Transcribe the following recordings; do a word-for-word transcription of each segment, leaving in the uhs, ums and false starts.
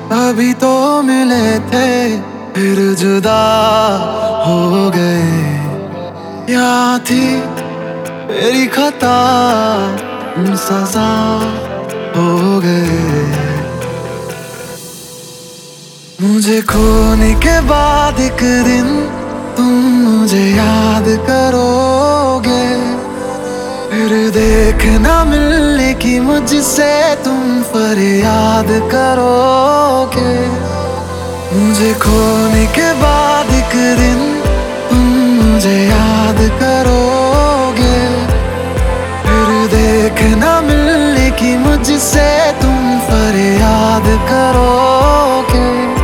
अभी तो मिले थे फिर जुदा हो गए। या थी मेरी खता, हम सजा हो गए। मुझे खोने के बाद एक दिन तुम मुझे याद करोगे, फिर देखना मिलने की मुझसे तुम फरियाद करोगे। मुझे खोने के बाद एक दिन तुम मुझे याद करोगे, फिर देखना मिलने की मुझसे तुम फरियाद करोगे।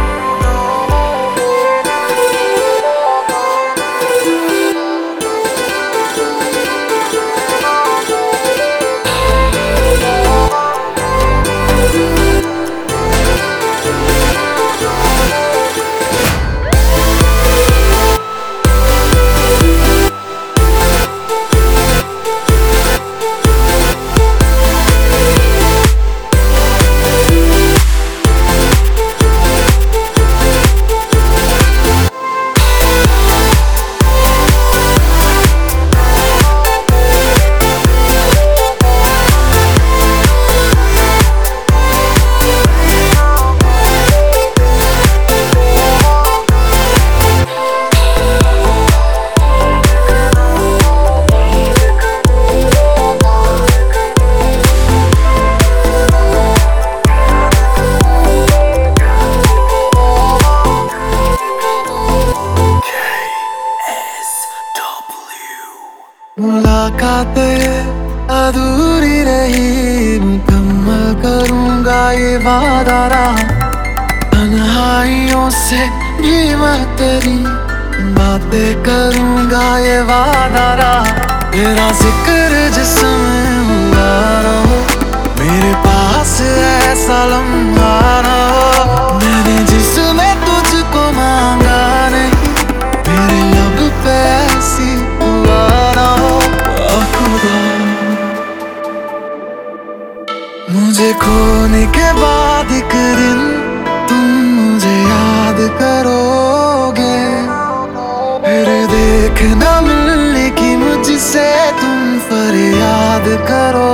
मुलाकातें अधूरी रही, मुकम्मल करूंगा ये वादा रहा। तन्हाइयों से भी मैं तेरी बातें करूंगा ये वादा रहा। तेरा जिक्र जिसमें हुआ रहो, मेरे पास ऐसा लम्हा ना हो। मैंने जिसमें तुझको मांगा नहीं, मेरे लब पे ऐसी हुआ ना हो। मुझे खोने के बाद एक दिन तुम मुझे याद करोगे, फिर देखना मिलने की मुझसे तुम फरियाद करो।